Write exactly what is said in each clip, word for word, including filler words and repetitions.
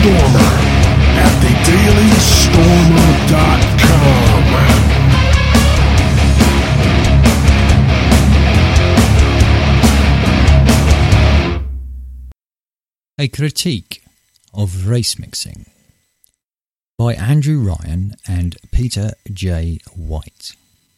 Stormer at the daily stormer dot com. A Critique of Race Mixing by Andrew Ryan and Peter J. White.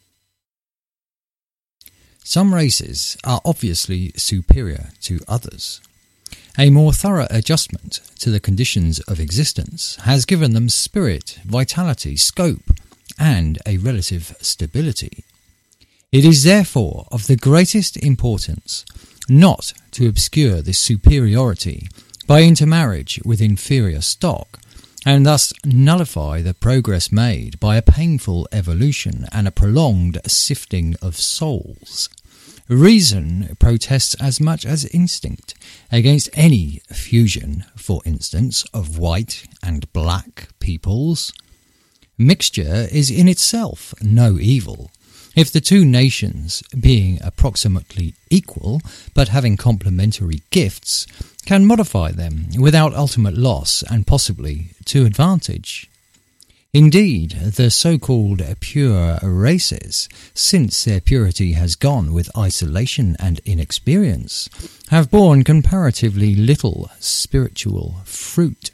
Some races are obviously superior to others. A more thorough adjustment to the conditions of existence has given them spirit, vitality, scope, and a relative stability. It is therefore of the greatest importance not to obscure this superiority by intermarriage with inferior stock, and thus nullify the progress made by a painful evolution and a prolonged sifting of souls. Reason protests as much as instinct against any fusion, for instance, of white and black peoples. Mixture is in itself no evil, if the two nations, being approximately equal but having complementary gifts, can modify them without ultimate loss and possibly to advantage. Indeed, the so-called pure races, since their purity has gone with isolation and inexperience, have borne comparatively little spiritual fruit.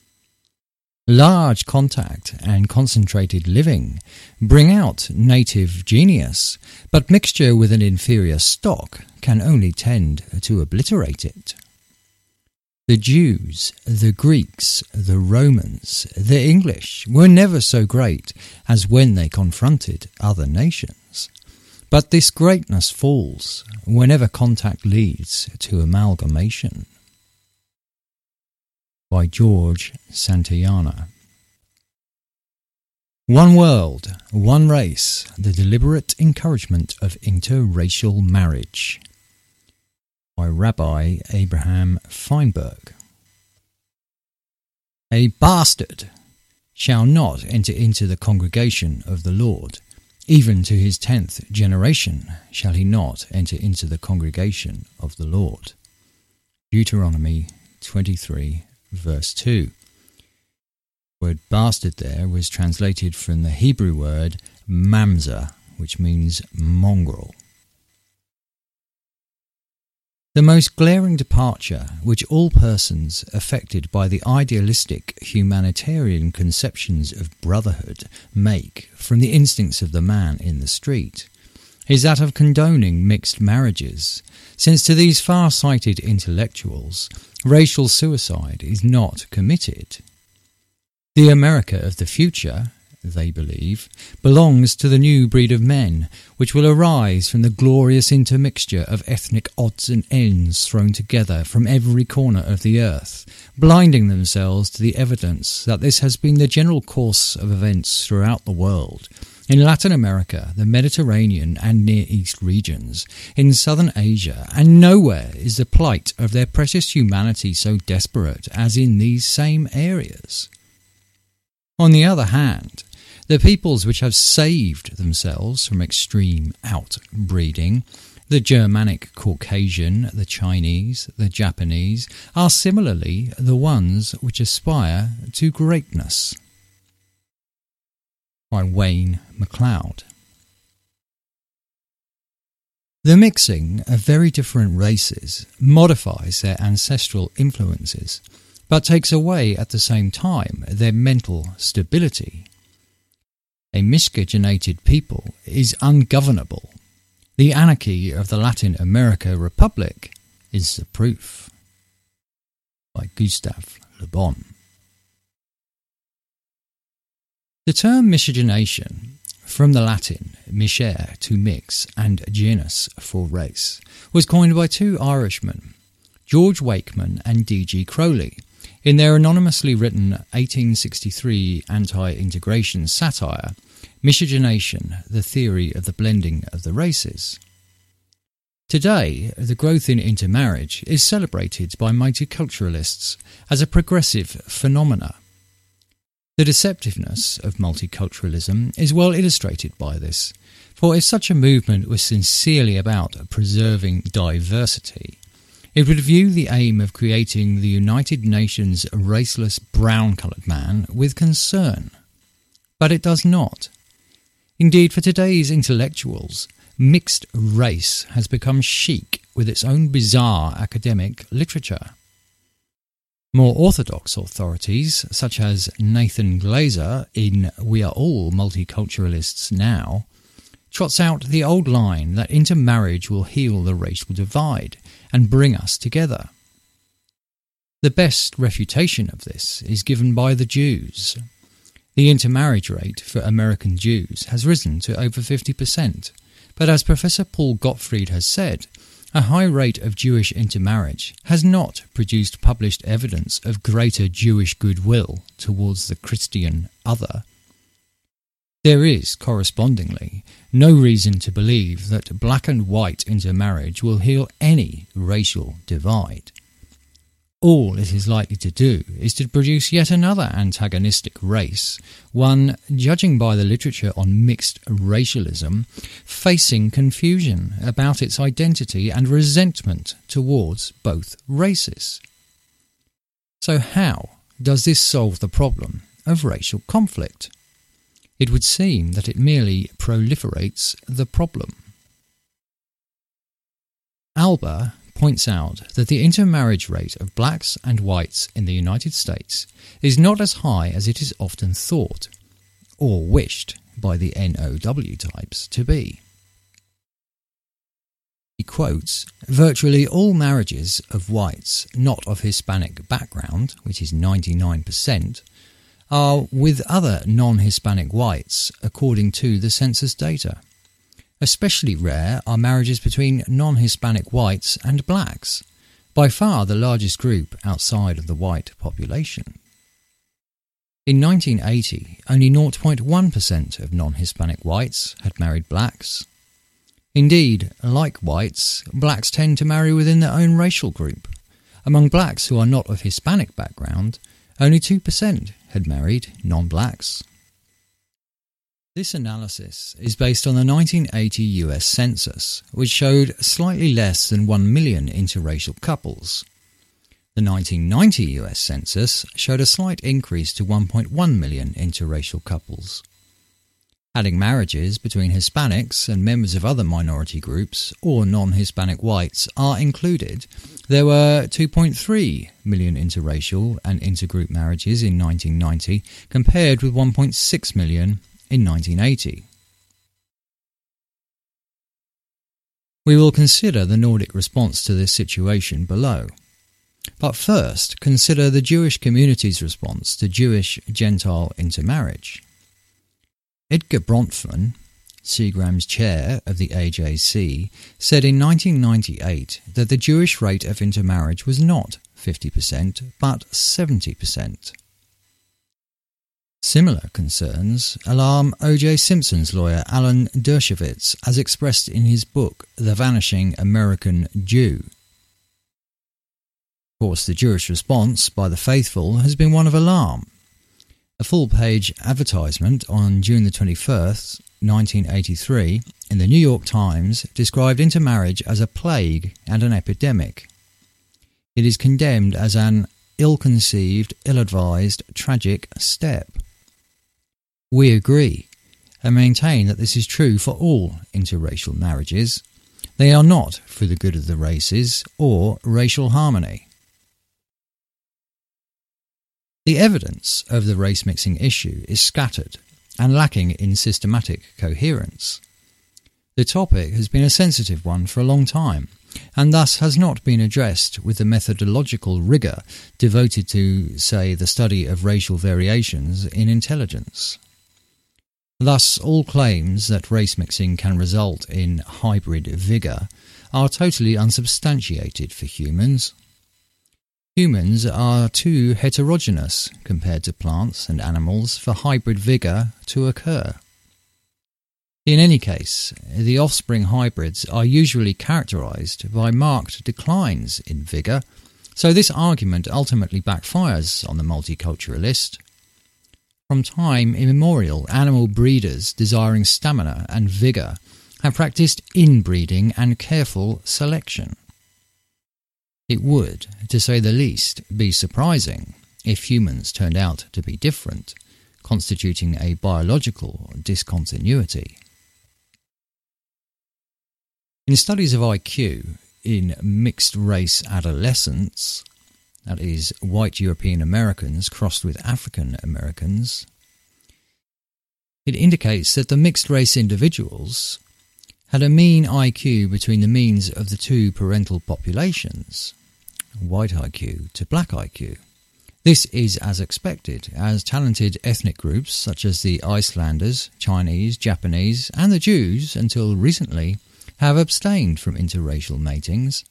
Large contact and concentrated living bring out native genius, but mixture with an inferior stock can only tend to obliterate it. The Jews, the Greeks, the Romans, the English were never so great as when they confronted other nations. But this greatness falls whenever contact leads to amalgamation. By George Santayana. One World, One Race, the Deliberate Encouragement of Interracial Marriage. By Rabbi Abraham Feinberg. A bastard shall not enter into the congregation of the Lord. Even to his tenth generation shall he not enter into the congregation of the Lord. Deuteronomy twenty-three, verse two. The word bastard there was translated from the Hebrew word mamzer, which means mongrel. The most glaring departure which all persons affected by the idealistic humanitarian conceptions of brotherhood make from the instincts of the man in the street is that of condoning mixed marriages, since to these far-sighted intellectuals racial suicide is not committed. The America of the future, they believe, belongs to the new breed of men, which will arise from the glorious intermixture of ethnic odds and ends thrown together from every corner of the earth, blinding themselves to the evidence that this has been the general course of events throughout the world, in Latin America, the Mediterranean and Near East regions, in Southern Asia, and nowhere is the plight of their precious humanity so desperate as in these same areas. On the other hand, the peoples which have saved themselves from extreme outbreeding, the Germanic Caucasian, the Chinese, the Japanese, are similarly the ones which aspire to greatness. By Wayne MacLeod. The mixing of very different races modifies their ancestral influences, but takes away at the same time their mental stability. A miscegenated people is ungovernable. The anarchy of the Latin America Republic is the proof. By Gustave Le Bon. The term miscegenation, from the Latin miscere to mix and genus for race, was coined by two Irishmen, George Wakeman and D G Crowley, in their anonymously written eighteen sixty-three anti-integration satire, Miscegenation, the Theory of the Blending of the Races. Today, the growth in intermarriage is celebrated by multiculturalists as a progressive phenomena. The deceptiveness of multiculturalism is well illustrated by this, for if such a movement was sincerely about preserving diversity, It would view the aim of creating the United Nations raceless brown-coloured man with concern. But it does not. Indeed, for today's intellectuals, mixed race has become chic with its own bizarre academic literature. More orthodox authorities, such as Nathan Glazer in We Are All Multiculturalists Now, trots out the old line that intermarriage will heal the racial divide and bring us together. The best refutation of this is given by the Jews. The intermarriage rate for American Jews has risen to over fifty percent, but as Professor Paul Gottfried has said, a high rate of Jewish intermarriage has not produced published evidence of greater Jewish goodwill towards the Christian other. There is, correspondingly, no reason to believe that black and white intermarriage will heal any racial divide. All it is likely to do is to produce yet another antagonistic race, one, judging by the literature on mixed racialism, facing confusion about its identity and resentment towards both races. So how does this solve the problem of racial conflict? It would seem that it merely proliferates the problem. Alba points out that the intermarriage rate of blacks and whites in the United States is not as high as it is often thought, or wished by the N O W types to be. He quotes, "Virtually all marriages of whites not of Hispanic background, which is ninety-nine percent, are with other non-Hispanic whites according to the census data. Especially rare are marriages between non-Hispanic whites and blacks, by far the largest group outside of the white population. In nineteen eighty, only zero point one percent of non-Hispanic whites had married blacks. Indeed, like whites, blacks tend to marry within their own racial group. Among blacks who are not of Hispanic background, only two percent had married non-blacks." This analysis is based on the nineteen eighty U S Census, which showed slightly less than one million interracial couples. The nineteen ninety U S Census showed a slight increase to one point one million interracial couples. Adding marriages between Hispanics and members of other minority groups or non-Hispanic whites are included, there were two point three million interracial and intergroup marriages in nineteen ninety compared with one point six million in nineteen eighty. We will consider the Nordic response to this situation below. But first, consider the Jewish community's response to Jewish-Gentile intermarriage. Edgar Bronfman, Seagram's chair of the A J C, said in nineteen ninety-eight that the Jewish rate of intermarriage was not fifty percent but seventy percent. Similar concerns alarm O J Simpson's lawyer Alan Dershowitz, as expressed in his book The Vanishing American Jew. Of course, the Jewish response by the faithful has been one of alarm. A full-page advertisement on June the twenty-first, nineteen eighty-three, in the New York Times described intermarriage as a plague and an epidemic. It is condemned as an ill-conceived, ill-advised, tragic step. We agree and maintain that this is true for all interracial marriages. They are not for the good of the races or racial harmony. The evidence of the race-mixing issue is scattered and lacking in systematic coherence. The topic has been a sensitive one for a long time, and thus has not been addressed with the methodological rigour devoted to, say, the study of racial variations in intelligence. Thus, all claims that race mixing can result in hybrid vigour are totally unsubstantiated for humans. Humans are too heterogeneous compared to plants and animals for hybrid vigour to occur. In any case, the offspring hybrids are usually characterised by marked declines in vigour, so this argument ultimately backfires on the multiculturalist. From time immemorial, animal breeders desiring stamina and vigour have practised inbreeding and careful selection. It would, to say the least, be surprising if humans turned out to be different, constituting a biological discontinuity. In studies of I Q in mixed-race adolescents, that is, white European Americans crossed with African Americans, it indicates that the mixed-race individuals had a mean I Q between the means of the two parental populations, white I Q to black I Q. This is as expected, as talented ethnic groups such as the Icelanders, Chinese, Japanese, and the Jews, until recently, have abstained from interracial matings.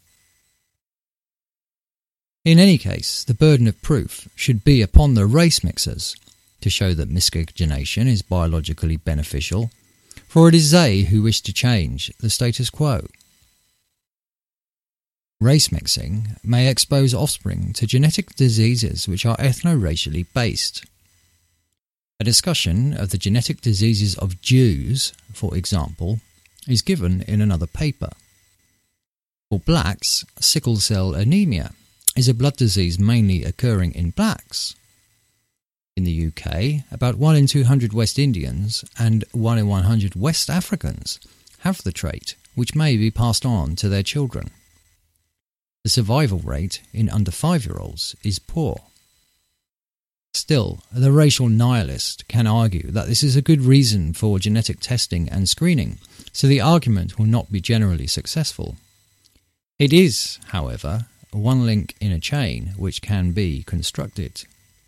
In any case, the burden of proof should be upon the race mixers to show that miscegenation is biologically beneficial, for it is they who wish to change the status quo. Race mixing may expose offspring to genetic diseases which are ethno-racially based. A discussion of the genetic diseases of Jews, for example, is given in another paper. For blacks, sickle cell anemia is a blood disease mainly occurring in blacks. In the U K, about one in two hundred West Indians and one in one hundred West Africans have the trait, which may be passed on to their children. The survival rate in under five-year-olds is poor. Still, the racial nihilist can argue that this is a good reason for genetic testing and screening, so the argument will not be generally successful. It is, however, one link in a chain which can be constructed.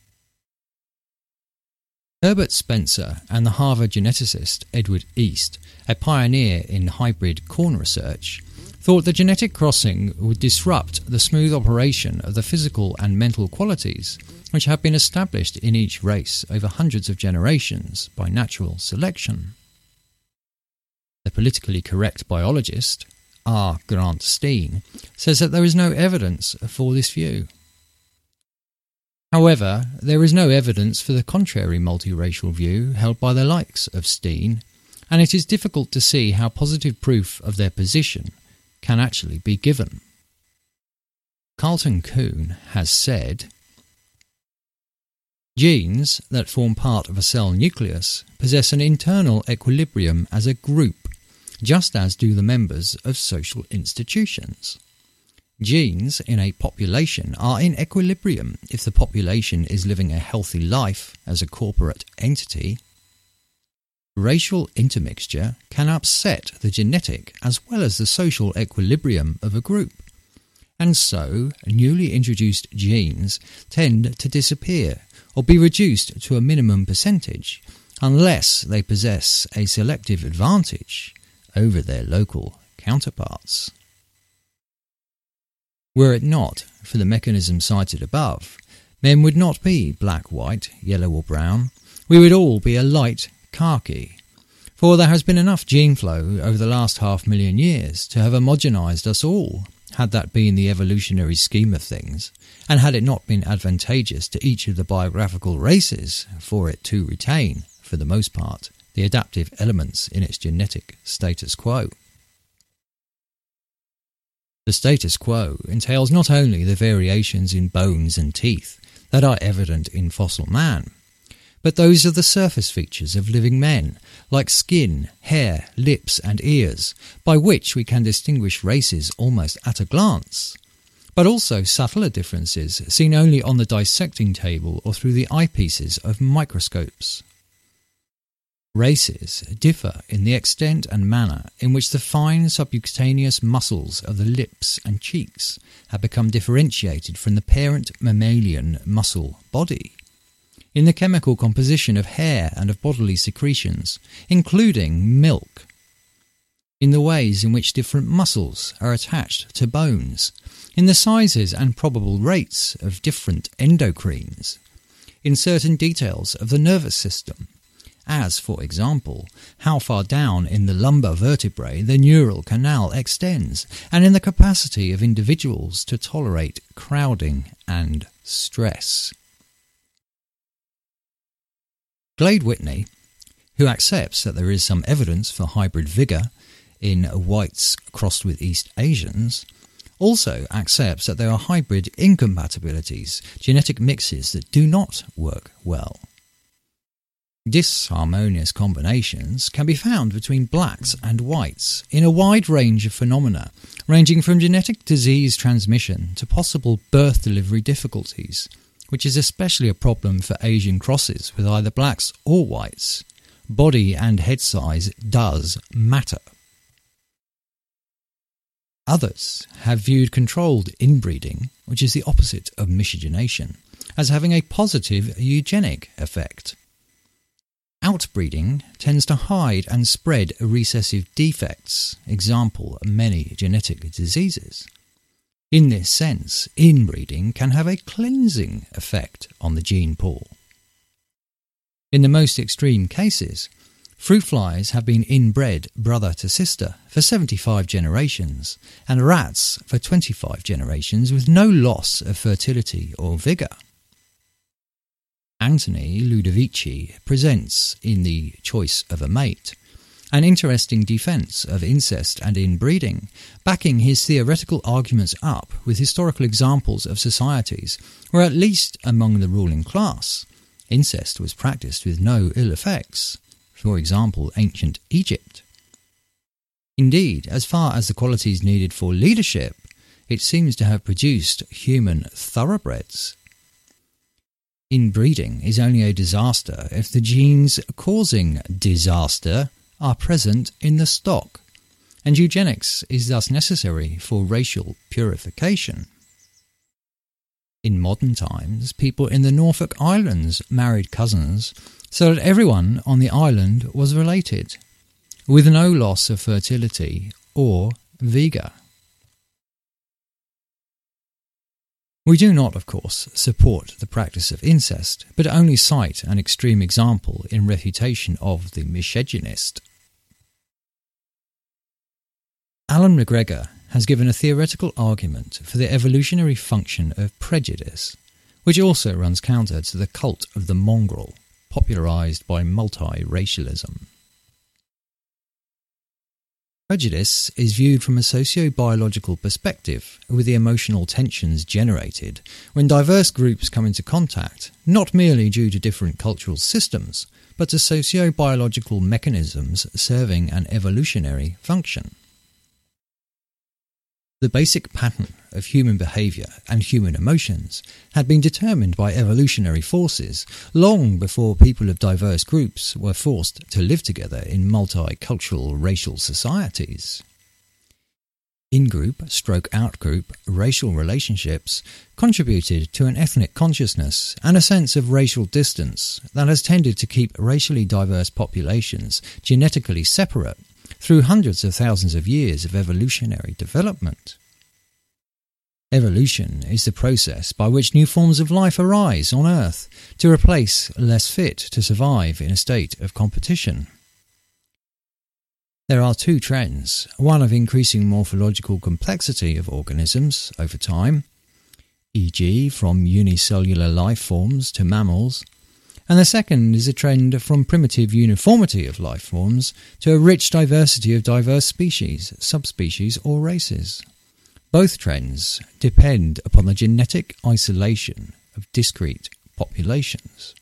Herbert Spencer and the Harvard geneticist Edward East, a pioneer in hybrid corn research, thought that genetic crossing would disrupt the smooth operation of the physical and mental qualities which have been established in each race over hundreds of generations by natural selection. The politically correct biologist, R. Grant Steen, says that there is no evidence for this view. However, there is no evidence for the contrary multiracial view held by the likes of Steen, and it is difficult to see how positive proof of their position can actually be given. Carlton Kuhn has said, genes that form part of a cell nucleus possess an internal equilibrium as a group, just as do the members of social institutions. Genes in a population are in equilibrium if the population is living a healthy life as a corporate entity. Racial intermixture can upset the genetic as well as the social equilibrium of a group, and so newly introduced genes tend to disappear or be reduced to a minimum percentage unless they possess a selective advantage over their local counterparts. Were it not for the mechanism cited above, men would not be black, white, yellow or brown. We would all be a light khaki, for there has been enough gene flow over the last half million years to have homogenized us all, had that been the evolutionary scheme of things, and had it not been advantageous to each of the biographical races for it to retain, for the most part, the adaptive elements in its genetic status quo. The status quo entails not only the variations in bones and teeth that are evident in fossil man, but those of the surface features of living men, like skin, hair, lips and ears, by which we can distinguish races almost at a glance, but also subtler differences seen only on the dissecting table or through the eyepieces of microscopes. Races differ in the extent and manner in which the fine subcutaneous muscles of the lips and cheeks have become differentiated from the parent mammalian muscle body, in the chemical composition of hair and of bodily secretions, including milk, in the ways in which different muscles are attached to bones, in the sizes and probable rates of different endocrines, in certain details of the nervous system, as, for example, how far down in the lumbar vertebrae the neural canal extends, and in the capacity of individuals to tolerate crowding and stress. Glade Whitney, who accepts that there is some evidence for hybrid vigour in whites crossed with East Asians, also accepts that there are hybrid incompatibilities, genetic mixes that do not work well. Disharmonious combinations can be found between blacks and whites in a wide range of phenomena, ranging from genetic disease transmission to possible birth delivery difficulties, which is especially a problem for Asian crosses with either blacks or whites. Body and head size does matter. Others have viewed controlled inbreeding, which is the opposite of miscegenation, as having a positive eugenic effect. Outbreeding tends to hide and spread recessive defects, example, many genetic diseases. In this sense, inbreeding can have a cleansing effect on the gene pool. In the most extreme cases, fruit flies have been inbred brother to sister for seventy-five generations, and rats for twenty-five generations with no loss of fertility or vigour. Anthony Ludovici presents in The Choice of a Mate an interesting defence of incest and inbreeding, backing his theoretical arguments up with historical examples of societies where, at least among the ruling class, incest was practised with no ill effects, for example ancient Egypt. Indeed, as far as the qualities needed for leadership, it seems to have produced human thoroughbreds. Inbreeding is only a disaster if the genes causing disaster are present in the stock, and eugenics is thus necessary for racial purification. In modern times, people in the Norfolk Islands married cousins so that everyone on the island was related, with no loss of fertility or vigour. We do not, of course, support the practice of incest, but only cite an extreme example in refutation of the misogynist. Alan McGregor has given a theoretical argument for the evolutionary function of prejudice, which also runs counter to the cult of the mongrel, popularised by multiracialism. Prejudice is viewed from a socio-biological perspective, with the emotional tensions generated when diverse groups come into contact, not merely due to different cultural systems, but to socio-biological mechanisms serving an evolutionary function. The basic pattern of human behaviour and human emotions had been determined by evolutionary forces long before people of diverse groups were forced to live together in multicultural racial societies. In-group stroke out-group racial relationships contributed to an ethnic consciousness and a sense of racial distance that has tended to keep racially diverse populations genetically separate through hundreds of thousands of years of evolutionary development. Evolution is the process by which new forms of life arise on Earth to replace less fit to survive in a state of competition. There are two trends, one of increasing morphological complexity of organisms over time, for example from unicellular life forms to mammals, and the second is a trend from primitive uniformity of life forms to a rich diversity of diverse species, subspecies or races. Both trends depend upon the genetic isolation of discrete populations.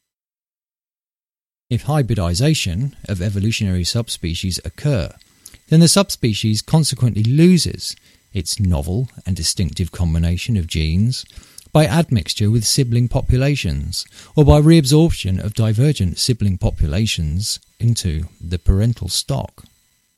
If hybridization of evolutionary subspecies occur, then the subspecies consequently loses its novel and distinctive combination of genes by admixture with sibling populations, or by reabsorption of divergent sibling populations into the parental stock.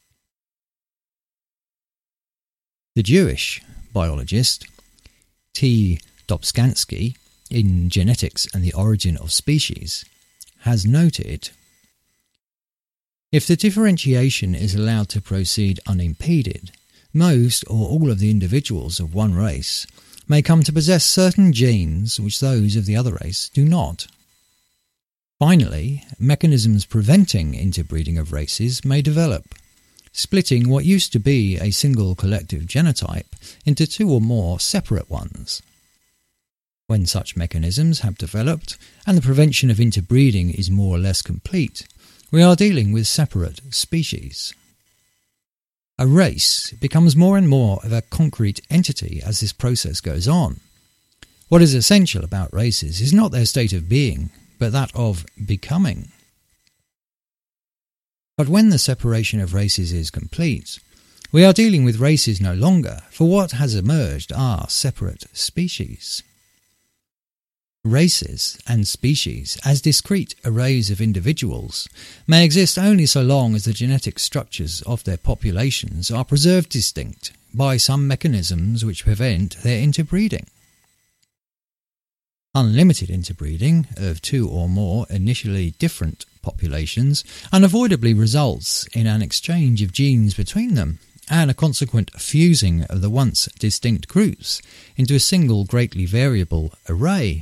The Jewish biologist T. Dobzhansky, in Genetics and the Origin of Species, has noted, if the differentiation is allowed to proceed unimpeded, most or all of the individuals of one race may come to possess certain genes which those of the other race do not. Finally, mechanisms preventing interbreeding of races may develop, splitting what used to be a single collective genotype into two or more separate ones. When such mechanisms have developed and the prevention of interbreeding is more or less complete, we are dealing with separate species. A race becomes more and more of a concrete entity as this process goes on. What is essential about races is not their state of being, but that of becoming. But when the separation of races is complete, we are dealing with races no longer, for what has emerged are separate species. Races and species, as discrete arrays of individuals, may exist only so long as the genetic structures of their populations are preserved distinct by some mechanisms which prevent their interbreeding. Unlimited interbreeding of two or more initially different populations unavoidably results in an exchange of genes between them and a consequent fusing of the once distinct groups into a single greatly variable array.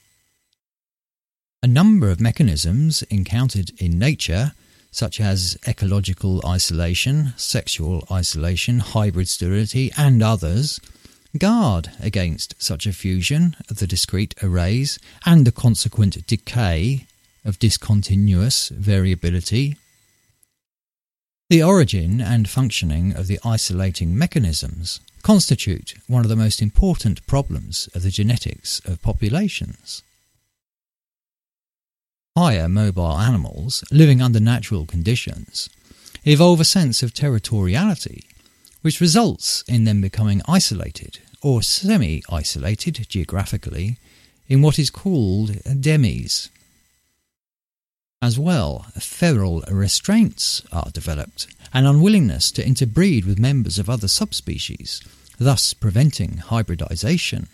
A number of mechanisms encountered in nature, such as ecological isolation, sexual isolation, hybrid sterility, and others, guard against such a fusion of the discrete arrays and the consequent decay of discontinuous variability. The origin and functioning of the isolating mechanisms constitute one of the most important problems of the genetics of populations. Higher mobile animals, living under natural conditions, evolve a sense of territoriality, which results in them becoming isolated or semi-isolated geographically in what is called demes. As well, feral restraints are developed, an unwillingness to interbreed with members of other subspecies, thus preventing hybridization.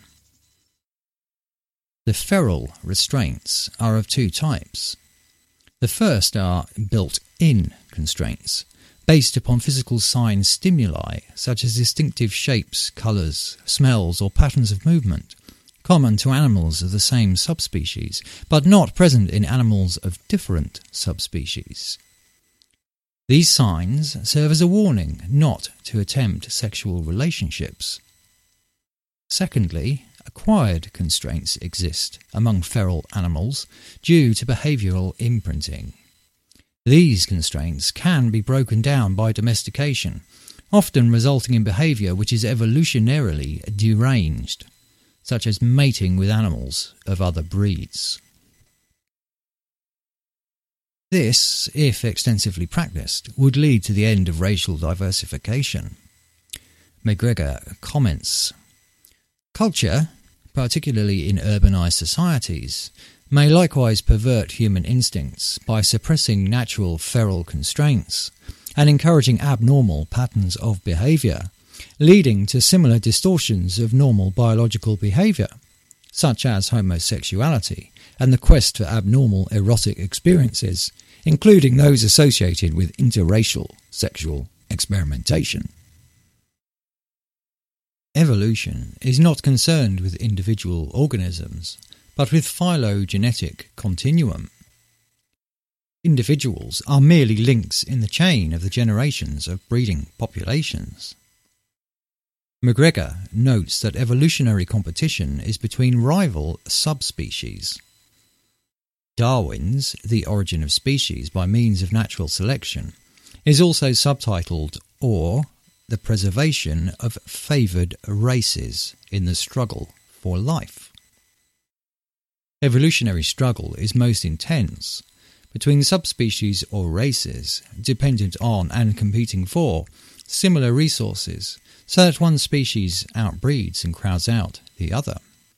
The feral restraints are of two types. The first are built-in constraints, based upon physical sign stimuli such as distinctive shapes, colours, smells or patterns of movement, common to animals of the same subspecies, but not present in animals of different subspecies. These signs serve as a warning not to attempt sexual relationships. Secondly, acquired constraints exist among feral animals due to behavioural imprinting. These constraints can be broken down by domestication, often resulting in behaviour which is evolutionarily deranged, such as mating with animals of other breeds. This, if extensively practiced, would lead to the end of racial diversification. McGregor comments, "Culture, particularly in urbanised societies, may likewise pervert human instincts by suppressing natural feral constraints and encouraging abnormal patterns of behaviour, leading to similar distortions of normal biological behaviour, such as homosexuality and the quest for abnormal erotic experiences, including those associated with interracial sexual experimentation." Evolution is not concerned with individual organisms, but with phylogenetic continuum. Individuals are merely links in the chain of the generations of breeding populations. McGregor notes that evolutionary competition is between rival subspecies. Darwin's The Origin of Species by Means of Natural Selection is also subtitled or The Preservation of Favoured Races in the Struggle for Life. Evolutionary struggle is most intense between subspecies or races dependent on and competing for similar resources, so that one species outbreeds and crowds out the other.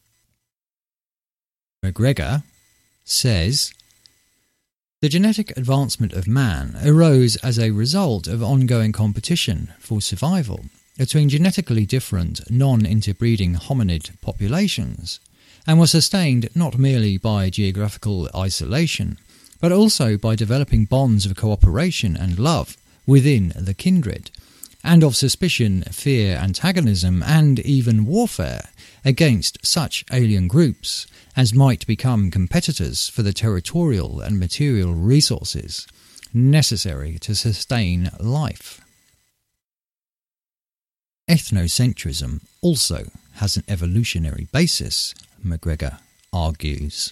McGregor says, "The genetic advancement of man arose as a result of ongoing competition for survival between genetically different non-interbreeding hominid populations, and was sustained not merely by geographical isolation, but also by developing bonds of cooperation and love within the kindred, and of suspicion, fear, antagonism, and even warfare against such alien groups as might become competitors for the territorial and material resources necessary to sustain life." Ethnocentrism also has an evolutionary basis, McGregor argues.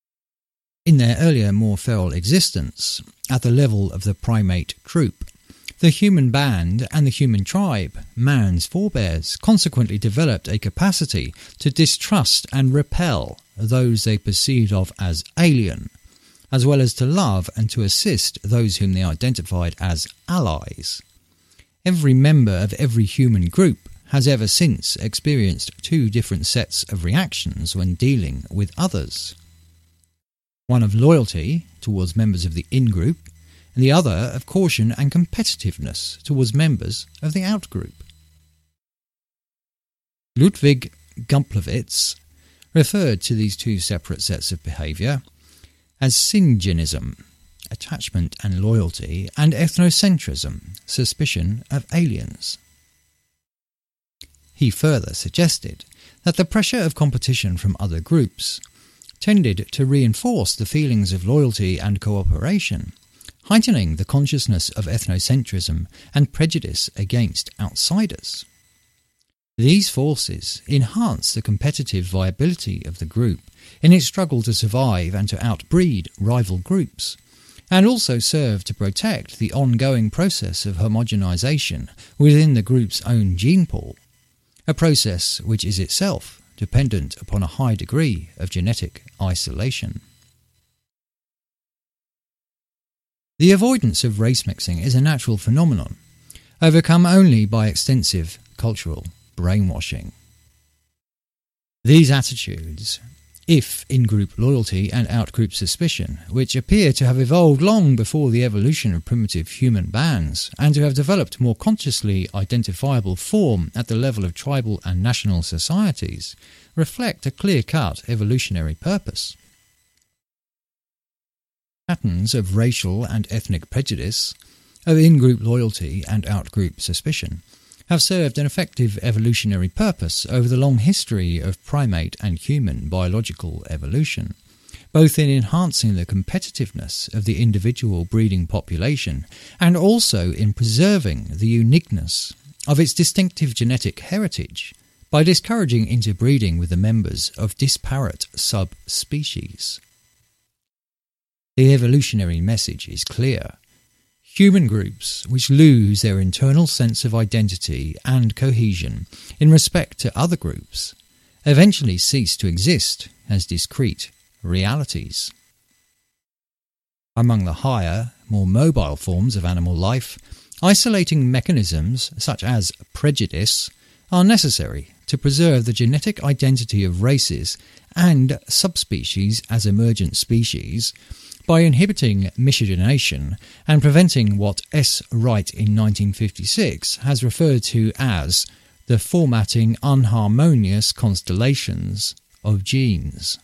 In their earlier, more feral existence, at the level of the primate group, The human band and the human tribe, man's forebears, consequently developed a capacity to distrust and repel those they perceived of as alien, as well as to love and to assist those whom they identified as allies. Every member of every human group has ever since experienced two different sets of reactions when dealing with others. One of loyalty towards members of the in-group, and the other of caution and competitiveness towards members of the out-group. Ludwig Gumplowitz referred to these two separate sets of behaviour as syngenism, attachment and loyalty, and ethnocentrism, suspicion of aliens. He further suggested that the pressure of competition from other groups tended to reinforce the feelings of loyalty and cooperation, heightening the consciousness of ethnocentrism and prejudice against outsiders. These forces enhance the competitive viability of the group in its struggle to survive and to outbreed rival groups, and also serve to protect the ongoing process of homogenization within the group's own gene pool, a process which is itself dependent upon a high degree of genetic isolation. The avoidance of race mixing is a natural phenomenon, overcome only by extensive cultural brainwashing. These attitudes, if in-group loyalty and out-group suspicion, which appear to have evolved long before the evolution of primitive human bands, and to have developed more consciously identifiable form at the level of tribal and national societies, reflect a clear-cut evolutionary purpose. Patterns of racial and ethnic prejudice, of in-group loyalty and out-group suspicion, have served an effective evolutionary purpose over the long history of primate and human biological evolution, both in enhancing the competitiveness of the individual breeding population and also in preserving the uniqueness of its distinctive genetic heritage by discouraging interbreeding with the members of disparate subspecies. The evolutionary message is clear. Human groups which lose their internal sense of identity and cohesion in respect to other groups eventually cease to exist as discrete realities. Among the higher, more mobile forms of animal life, isolating mechanisms such as prejudice are necessary to preserve the genetic identity of races and subspecies as emergent species, by inhibiting miscegenation and preventing what S. Wright in nineteen fifty-six has referred to as the formatting unharmonious constellations of genes.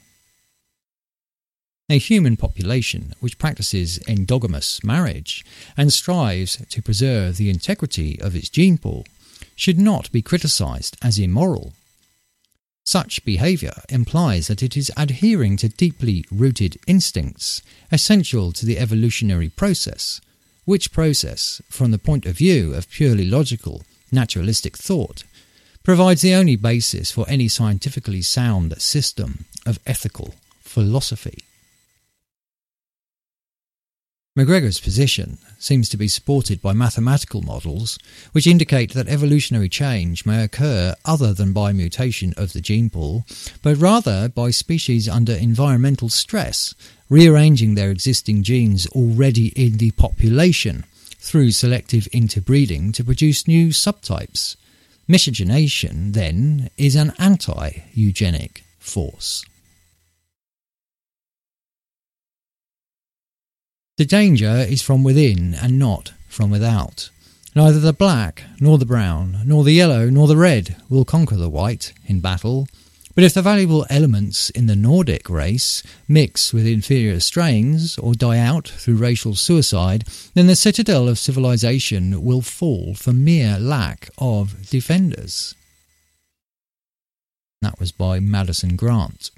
A human population which practices endogamous marriage and strives to preserve the integrity of its gene pool should not be criticised as immoral. Such behaviour implies that it is adhering to deeply rooted instincts essential to the evolutionary process, which process, from the point of view of purely logical, naturalistic thought, provides the only basis for any scientifically sound system of ethical philosophy. McGregor's position seems to be supported by mathematical models which indicate that evolutionary change may occur other than by mutation of the gene pool, but rather by species under environmental stress, rearranging their existing genes already in the population through selective interbreeding to produce new subtypes. Miscegenation, then, is an anti-eugenic force. The danger is from within and not from without. Neither the black, nor the brown, nor the yellow, nor the red will conquer the white in battle, but if the valuable elements in the Nordic race mix with inferior strains or die out through racial suicide, then the citadel of civilization will fall for mere lack of defenders. That was by Madison Grant.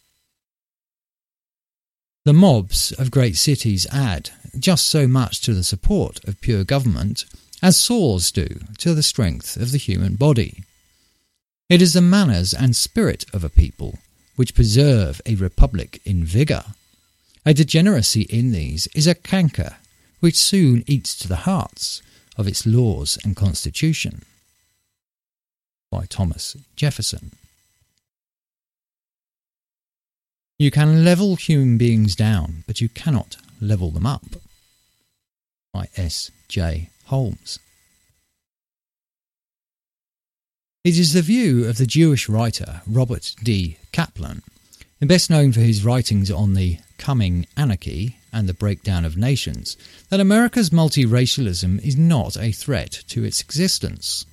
The mobs of great cities add just so much to the support of pure government as swords do to the strength of the human body. It is the manners and spirit of a people which preserve a republic in vigour. A degeneracy in these is a canker which soon eats to the hearts of its laws and constitution. By Thomas Jefferson. You can level human beings down, but you cannot level them up. By S J Holmes. It is the view of the Jewish writer Robert D. Kaplan, best known for his writings on the coming anarchy and the breakdown of nations, that America's multiracialism is not a threat to its existence.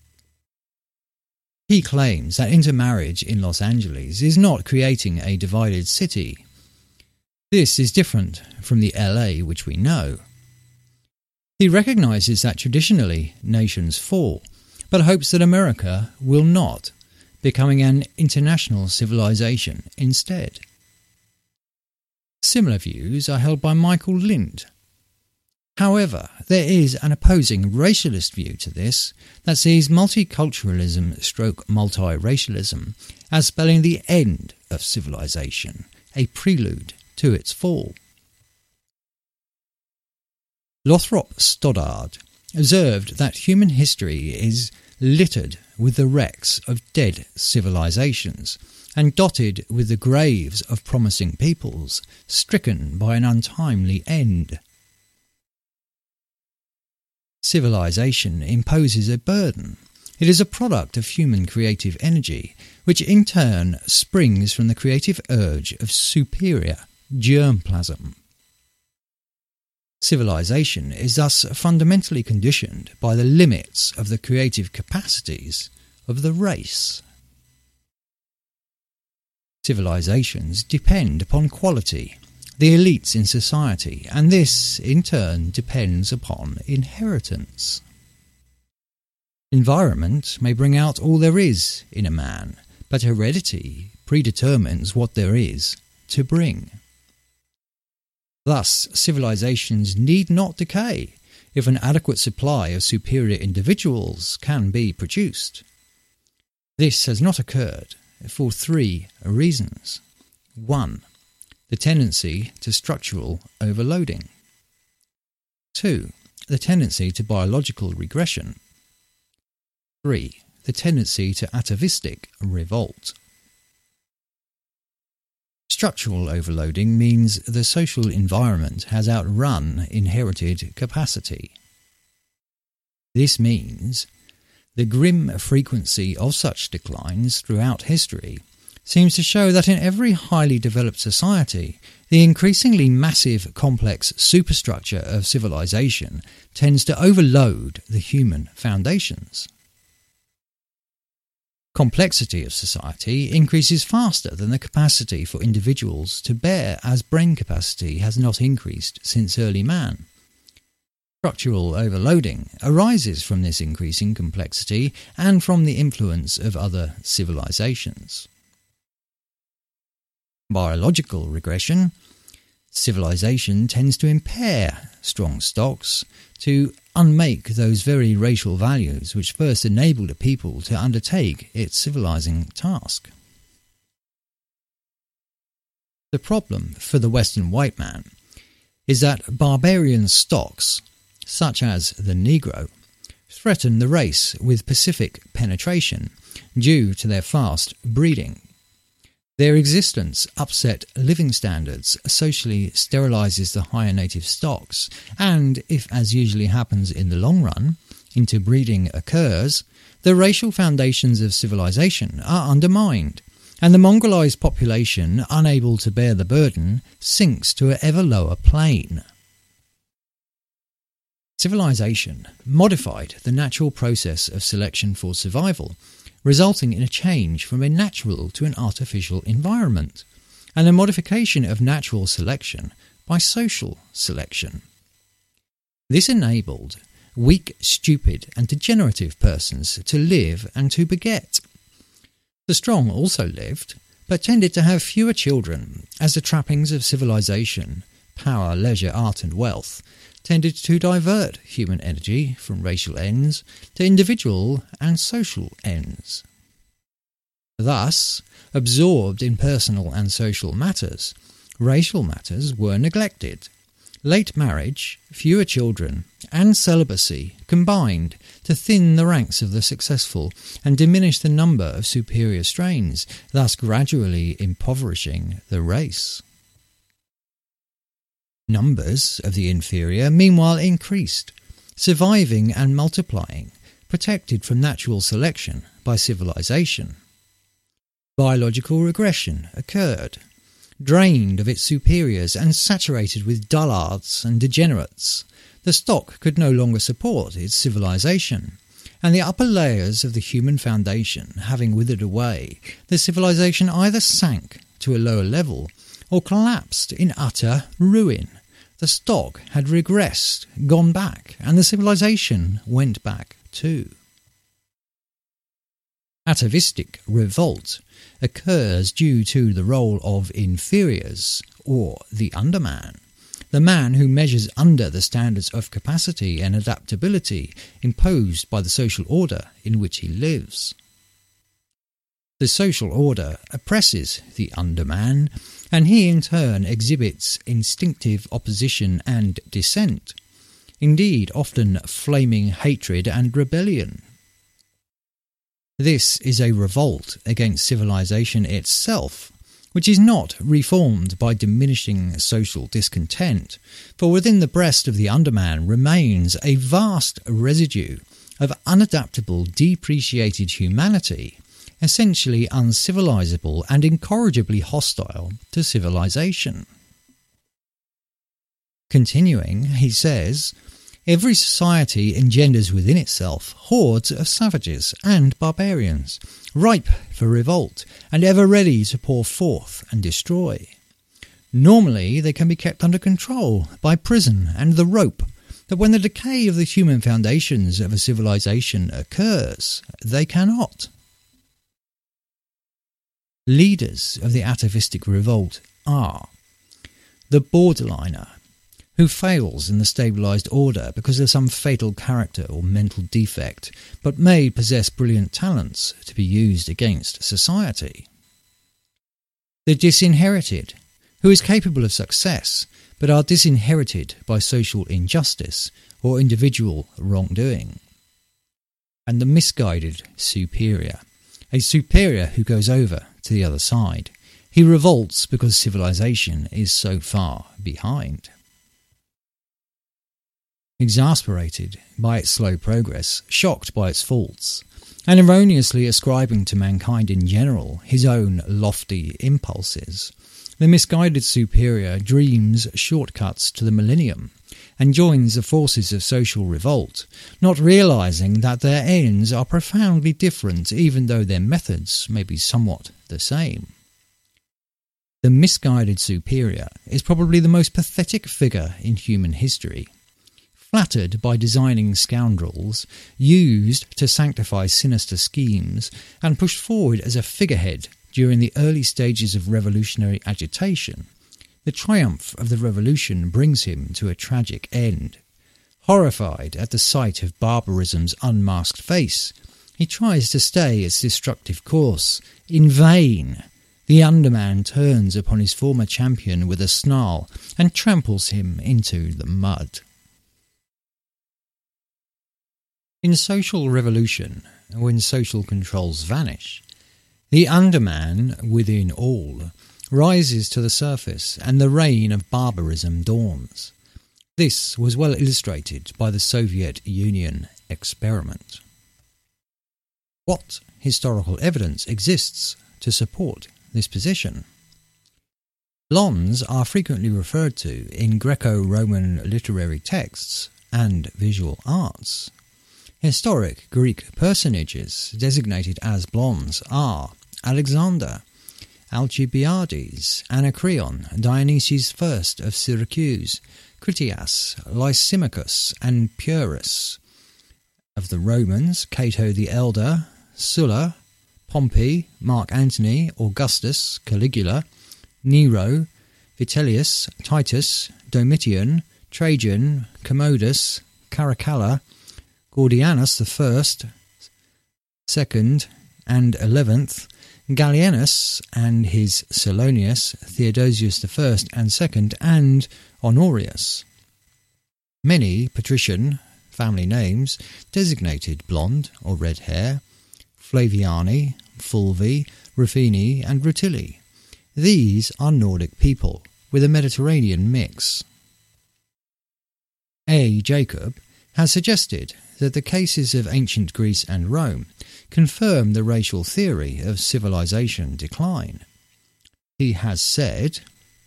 He claims that intermarriage in Los Angeles is not creating a divided city. This is different from the L A which we know. He recognizes that traditionally nations fall, but hopes that America will not, becoming an international civilization instead. Similar views are held by Michael Lind. However, there is an opposing racialist view to this that sees multiculturalism stroke multiracialism as spelling the end of civilization, a prelude to its fall. Lothrop Stoddard observed that human history is littered with the wrecks of dead civilizations and dotted with the graves of promising peoples stricken by an untimely end. Civilization imposes a burden. It is a product of human creative energy, which in turn springs from the creative urge of superior germplasm. Civilization is thus fundamentally conditioned by the limits of the creative capacities of the race. Civilizations depend upon quality, the elites in society, and this in turn depends upon inheritance. Environment may bring out all there is in a man, but heredity predetermines what there is to bring. Thus, civilizations need not decay if an adequate supply of superior individuals can be produced. This has not occurred for three reasons. One, the tendency to structural overloading. Two, the tendency to biological regression. Three, the tendency to atavistic revolt. Structural overloading means the social environment has outrun inherited capacity. This means the grim frequency of such declines throughout history seems to show that in every highly developed society, the increasingly massive, complex superstructure of civilization tends to overload the human foundations. Complexity of society increases faster than the capacity for individuals to bear, as brain capacity has not increased since early man. Structural overloading arises from this increasing complexity and from the influence of other civilizations. Biological regression. Civilization tends to impair strong stocks, to unmake those very racial values which first enabled a people to undertake its civilizing task. The problem for the Western white man is that barbarian stocks, such as the Negro, threaten the race with Pacific penetration due to their fast breeding. Their existence upset living standards, socially sterilizes the higher native stocks, and, if as usually happens in the long run, interbreeding occurs, the racial foundations of civilization are undermined, and the Mongolized population, unable to bear the burden, sinks to an ever lower plane. Civilization modified the natural process of selection for survival, resulting in a change from a natural to an artificial environment, and a modification of natural selection by social selection. This enabled weak, stupid, and degenerative persons to live and to beget. The strong also lived, but tended to have fewer children, as the trappings of civilization, power, leisure, art, and wealth, tended to divert human energy from racial ends to individual and social ends. Thus, absorbed in personal and social matters, racial matters were neglected, Late marriage, fewer children, and celibacy combined to thin the ranks of the successful and diminish the number of superior strains, thus gradually impoverishing the race. Numbers of the inferior meanwhile increased, surviving and multiplying, protected from natural selection by civilization. Biological regression occurred, drained of its superiors and saturated with dullards and degenerates. The stock could no longer support its civilization, and the upper layers of the human foundation having withered away, the civilization either sank to a lower level or collapsed in utter ruin. The stock had regressed, gone back, and the civilization went back too. Atavistic revolt occurs due to the role of inferiors, or the underman, the man who measures under the standards of capacity and adaptability imposed by the social order in which he lives. The social order oppresses the underman, and he in turn exhibits instinctive opposition and dissent, indeed often flaming hatred and rebellion. This is a revolt against civilization itself, which is not reformed by diminishing social discontent, for within the breast of the underman remains a vast residue of unadaptable, depreciated humanity, essentially uncivilizable and incorrigibly hostile to civilization. Continuing, he says, every society engenders within itself hordes of savages and barbarians, ripe for revolt and ever ready to pour forth and destroy. Normally they can be kept under control by prison and the rope, but when the decay of the human foundations of a civilization occurs, they cannot. Leaders of the atavistic revolt are the borderliner, who fails in the stabilised order because of some fatal character or mental defect, but may possess brilliant talents to be used against society. The disinherited, who is capable of success, but are disinherited by social injustice or individual wrongdoing. And the misguided superior, a superior who goes over to the other side. He revolts because civilization is so far behind. Exasperated by its slow progress, shocked by its faults, and erroneously ascribing to mankind in general his own lofty impulses, the misguided superior dreams shortcuts to the millennium and joins the forces of social revolt, not realizing that their ends are profoundly different even though their methods may be somewhat the same. The misguided superior is probably the most pathetic figure in human history. Flattered by designing scoundrels, used to sanctify sinister schemes, and pushed forward as a figurehead during the early stages of revolutionary agitation, the triumph of the revolution brings him to a tragic end. Horrified at the sight of barbarism's unmasked face, he tries to stay its destructive course. In vain. The underman turns upon his former champion with a snarl and tramples him into the mud. In social revolution, when social controls vanish, the underman within all rises to the surface and the reign of barbarism dawns. This was well illustrated by the Soviet Union experiment. What historical evidence exists to support this position? Blondes are frequently referred to in Greco-Roman literary texts and visual arts. Historic Greek personages designated as blondes are Alexander, Alcibiades, Anacreon, Dionysius the First of Syracuse, Critias, Lysimachus, and Pyrrhus. Of the Romans, Cato the Elder, Sulla, Pompey, Mark Antony, Augustus, Caligula, Nero, Vitellius, Titus, Domitian, Trajan, Commodus, Caracalla, Gordianus the First, Second, and Eleventh, Gallienus and his Salonius, Theodosius the First and Second, and Honorius. Many patrician family names designated blonde or red hair: Flaviani, Fulvi, Ruffini and Rutilli. These are Nordic people with a Mediterranean mix. A. Jacob has suggested that the cases of ancient Greece and Rome confirm the racial theory of civilization decline. He has said,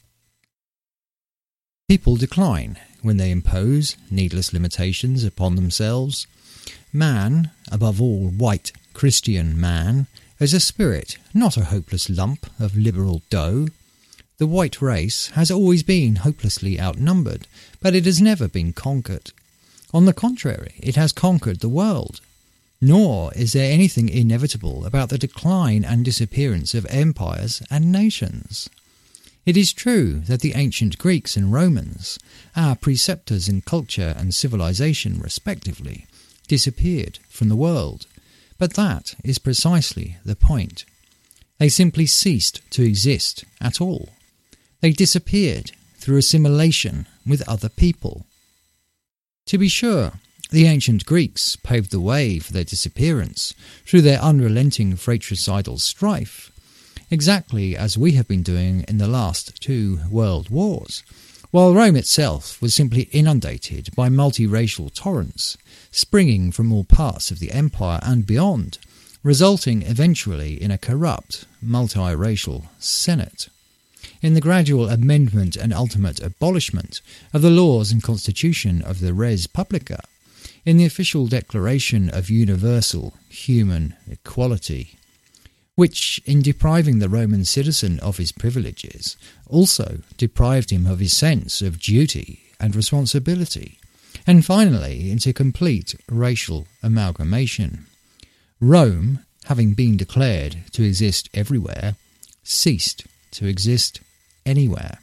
people decline when they impose needless limitations upon themselves. Man, above all white Christian man, is a spirit, not a hopeless lump of liberal dough. The white race has always been hopelessly outnumbered, but it has never been conquered. On the contrary, it has conquered the world. Nor is there anything inevitable about the decline and disappearance of empires and nations. It is true that the ancient Greeks and Romans, our preceptors in culture and civilization respectively, disappeared from the world, but that is precisely the point. They simply ceased to exist at all. They disappeared through assimilation with other people. To be sure, the ancient Greeks paved the way for their disappearance through their unrelenting fratricidal strife, exactly as we have been doing in the last two world wars, while Rome itself was simply inundated by multiracial torrents, springing from all parts of the empire and beyond, resulting eventually in a corrupt, multiracial Senate, in the gradual amendment and ultimate abolishment of the laws and constitution of the res publica, in the official declaration of universal human equality, which, in depriving the Roman citizen of his privileges, also deprived him of his sense of duty and responsibility, and finally into complete racial amalgamation. Rome, having been declared to exist everywhere, ceased to exist anywhere.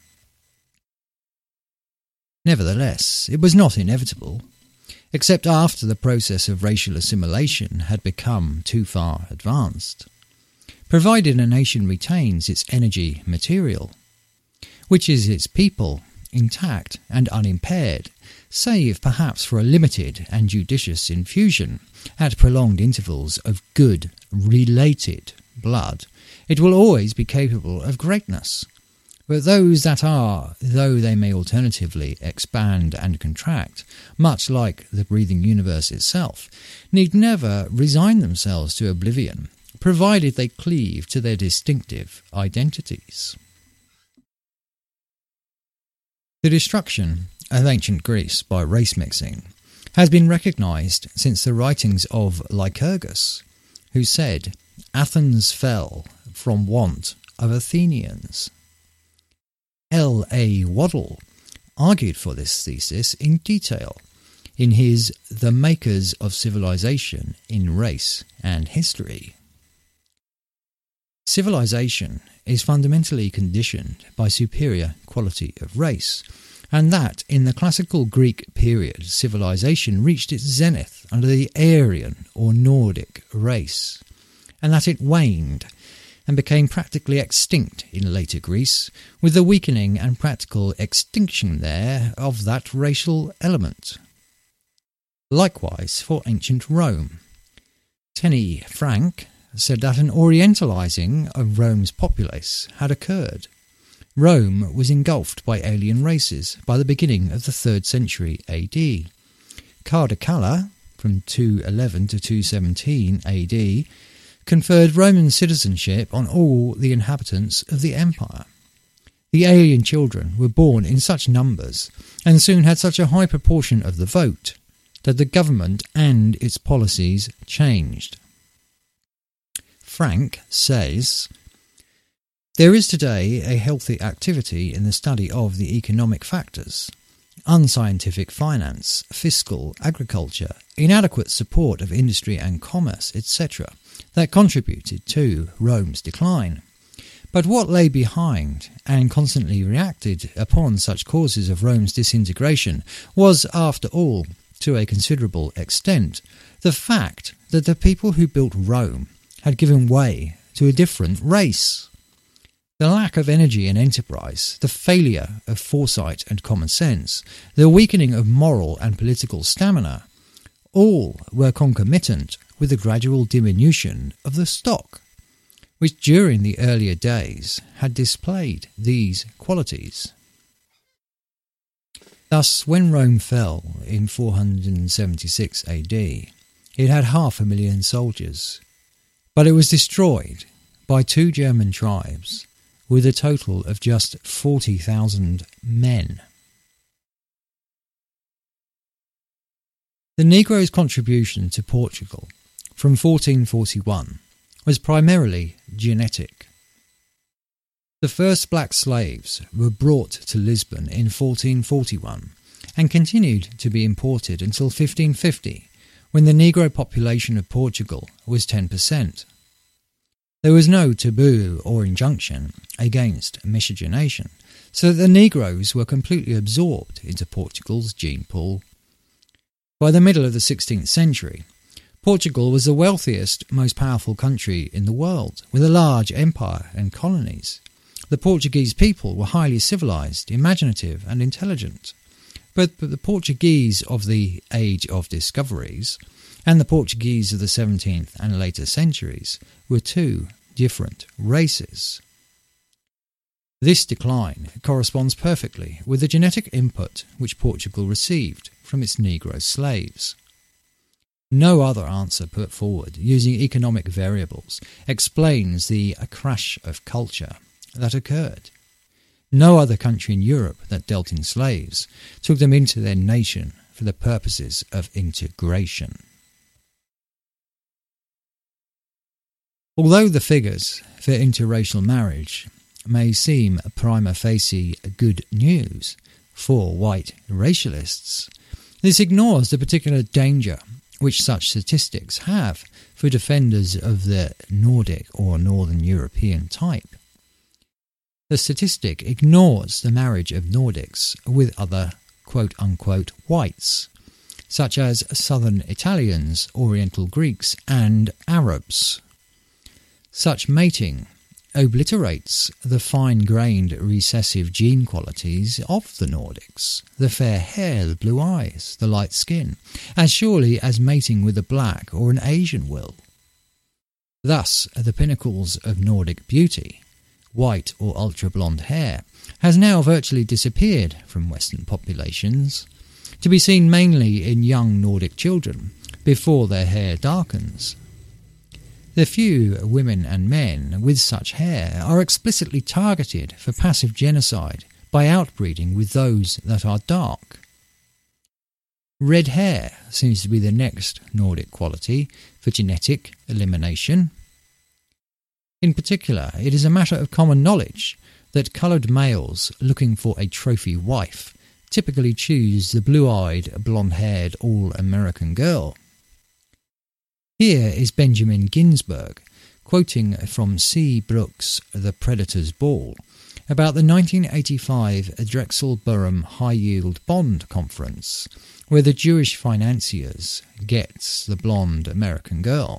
Nevertheless, it was not inevitable, except after the process of racial assimilation had become too far advanced. Provided a nation retains its energy material, which is its people, intact and unimpaired, save perhaps for a limited and judicious infusion at prolonged intervals of good, related blood, it will always be capable of greatness. But those that are, though they may alternatively expand and contract, much like the breathing universe itself, need never resign themselves to oblivion, provided they cleave to their distinctive identities. The destruction of ancient Greece by race mixing has been recognized since the writings of Lycurgus, who said, "Athens fell from want of Athenians." L. A. Waddell argued for this thesis in detail in his The Makers of Civilization in Race and History. Civilization is fundamentally conditioned by superior quality of race, and that in the classical Greek period civilization reached its zenith under the Aryan or Nordic race, and that it waned and became practically extinct in later Greece, with the weakening and practical extinction there of that racial element. Likewise for ancient Rome. Tenny Frank said that an orientalizing of Rome's populace had occurred. Rome was engulfed by alien races by the beginning of the third century A D. Caracalla, from two eleven to two seventeen A D, conferred Roman citizenship on all the inhabitants of the empire. The alien children were born in such numbers and soon had such a high proportion of the vote that the government and its policies changed. Frank says, "There is today a healthy activity in the study of the economic factors, unscientific finance, fiscal, agriculture, inadequate support of industry and commerce, et cetera, that contributed to Rome's decline. But what lay behind and constantly reacted upon such causes of Rome's disintegration was, after all, to a considerable extent, the fact that the people who built Rome had given way to a different race. The lack of energy and enterprise, the failure of foresight and common sense, the weakening of moral and political stamina, all were concomitant with the gradual diminution of the stock, which during the earlier days had displayed these qualities. Thus, when Rome fell in four hundred seventy-six A D, it had half a million soldiers, but it was destroyed by two German tribes with a total of just forty thousand men. The Negro's contribution to Portugal from fourteen forty-one was primarily genetic. The first black slaves were brought to Lisbon in fourteen forty-one and continued to be imported until fifteen fifty, when the Negro population of Portugal was ten percent. There was no taboo or injunction against miscegenation, so that the Negroes were completely absorbed into Portugal's gene pool. By the middle of the sixteenth century, Portugal was the wealthiest, most powerful country in the world, with a large empire and colonies. The Portuguese people were highly civilized, imaginative and intelligent. But, but the Portuguese of the Age of Discoveries and the Portuguese of the seventeenth and later centuries were two different races. This decline corresponds perfectly with the genetic input which Portugal received from its Negro slaves. No other answer put forward using economic variables explains the crash of culture that occurred. No other country in Europe that dealt in slaves took them into their nation for the purposes of integration. Although the figures for interracial marriage may seem prima facie good news for white racialists, this ignores the particular danger which such statistics have for defenders of the Nordic or Northern European type. The statistic ignores the marriage of Nordics with other quote-unquote whites, such as Southern Italians, Oriental Greeks and Arabs. Such mating obliterates the fine-grained recessive gene qualities of the Nordics, the fair hair, the blue eyes, the light skin, as surely as mating with a black or an Asian will. Thus, the pinnacles of Nordic beauty, white or ultra-blonde hair, has now virtually disappeared from Western populations, to be seen mainly in young Nordic children before their hair darkens. The few women and men with such hair are explicitly targeted for passive genocide by outbreeding with those that are dark. Red hair seems to be the next Nordic quality for genetic elimination. In particular, it is a matter of common knowledge that coloured males looking for a trophy wife typically choose the blue-eyed, blonde-haired, all-American girl. Here is Benjamin Ginsberg, quoting from C. Brooks' The Predator's Ball, about the nineteen eighty-five Drexel-Durham High Yield Bond Conference, where the Jewish financiers gets the blonde American girl.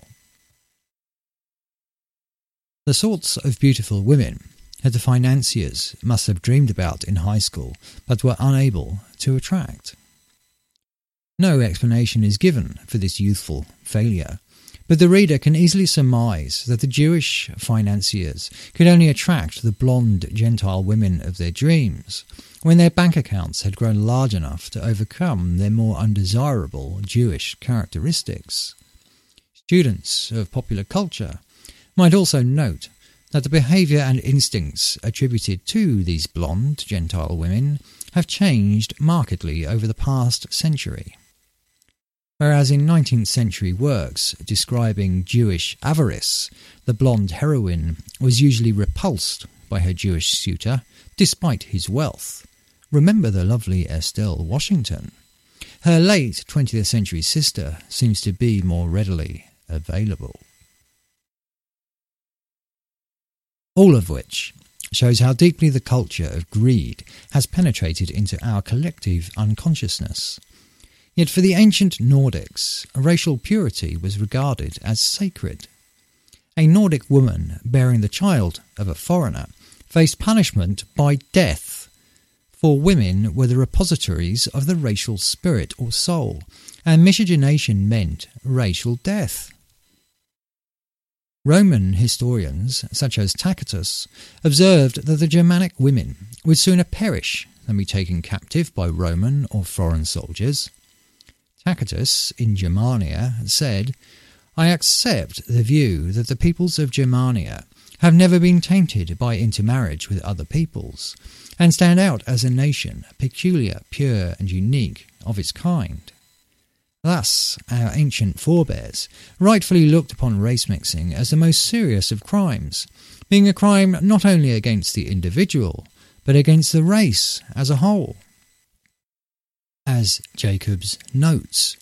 The sorts of beautiful women that the financiers must have dreamed about in high school but were unable to attract. No explanation is given for this youthful failure, but the reader can easily surmise that the Jewish financiers could only attract the blonde Gentile women of their dreams when their bank accounts had grown large enough to overcome their more undesirable Jewish characteristics. Students of popular culture might also note that the behaviour and instincts attributed to these blonde Gentile women have changed markedly over the past century. Whereas in nineteenth century works describing Jewish avarice, the blonde heroine was usually repulsed by her Jewish suitor despite his wealth. Remember the lovely Estelle Washington. Her late twentieth century sister seems to be more readily available. All of which shows how deeply the culture of greed has penetrated into our collective unconsciousness. Yet for the ancient Nordics, racial purity was regarded as sacred. A Nordic woman bearing the child of a foreigner faced punishment by death, for women were the repositories of the racial spirit or soul, and miscegenation meant racial death. Roman historians, such as Tacitus, observed that the Germanic women would sooner perish than be taken captive by Roman or foreign soldiers. Tacitus, in Germania, said, "I accept the view that the peoples of Germania have never been tainted by intermarriage with other peoples, and stand out as a nation peculiar, pure, and unique of its kind." Thus, our ancient forebears rightfully looked upon race mixing as the most serious of crimes, being a crime not only against the individual, but against the race as a whole. As Jacobs notes,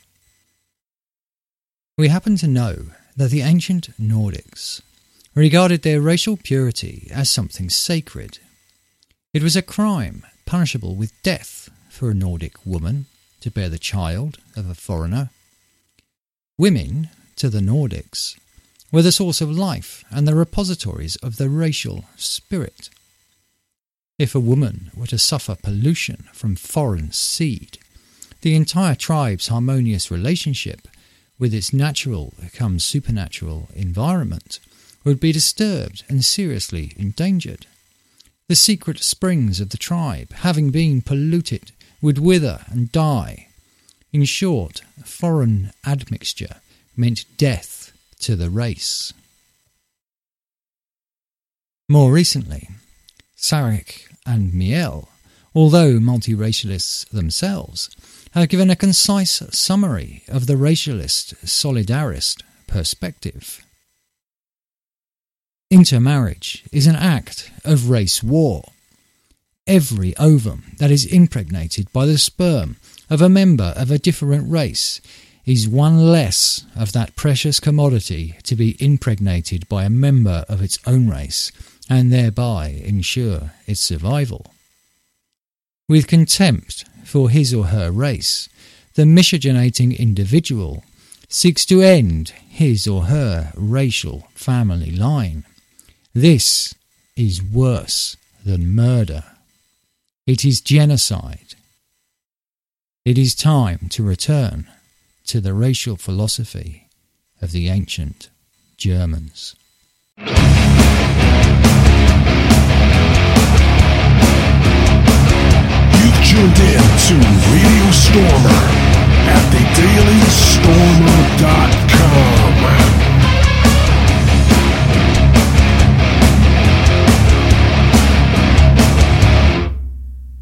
we happen to know that the ancient Nordics regarded their racial purity as something sacred. It was a crime punishable with death for a Nordic woman to bear the child of a foreigner. Women, to the Nordics, were the source of life and the repositories of the racial spirit. If a woman were to suffer pollution from foreign seed, the entire tribe's harmonious relationship with its natural come supernatural environment would be disturbed and seriously endangered. The secret springs of the tribe, having been polluted, would wither and die. In short, foreign admixture meant death to the race. More recently, Sarek and Miel, although multiracialists themselves, have given a concise summary of the racialist solidarist perspective. Intermarriage is an act of race war. Every ovum that is impregnated by the sperm of a member of a different race is one less of that precious commodity to be impregnated by a member of its own race and thereby ensure its survival. With contempt for his or her race, the miscegenating individual seeks to end his or her racial family line. This is worse than murder. It is genocide. It is time to return to the racial philosophy of the ancient Germans. You've tuned in to Radio Stormer at the daily stormer dot com.